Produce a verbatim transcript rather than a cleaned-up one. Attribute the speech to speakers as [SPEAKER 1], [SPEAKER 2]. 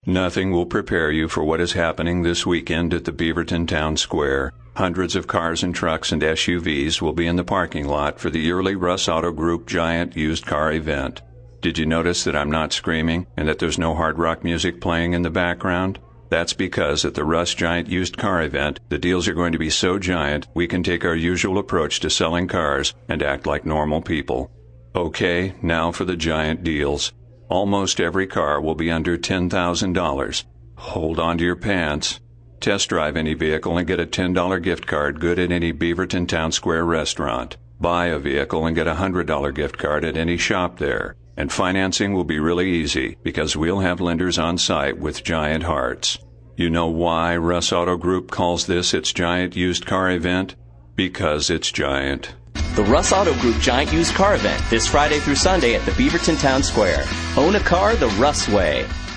[SPEAKER 1] Nothing will prepare you for what is happening this weekend at the Beaverton Town Square. Hundreds of cars and trucks and S U Vs will be in the parking lot for the yearly Russ Auto Group Giant Used Car event. Did you notice that I'm not screaming and that there's no hard rock music playing in the background? That's because at the Russ Giant Used Car event, the deals are going to be so giant we can take our usual approach to selling cars and act like normal people. Okay, now for the giant deals. Almost every car will be under ten thousand dollars. Hold on to your pants. Test drive any vehicle and get a ten dollar gift card good at any Beaverton Town Square restaurant. Buy a vehicle and get a one hundred dollar gift card at any shop there. And financing will be really easy because we'll have lenders on site with giant hearts. You know why Russ Auto Group calls this its giant used car event? Because it's giant.
[SPEAKER 2] The Russ Auto Group Giant Used Car Event this Friday through Sunday at the Beaverton Town Square. Own a car the Russ way.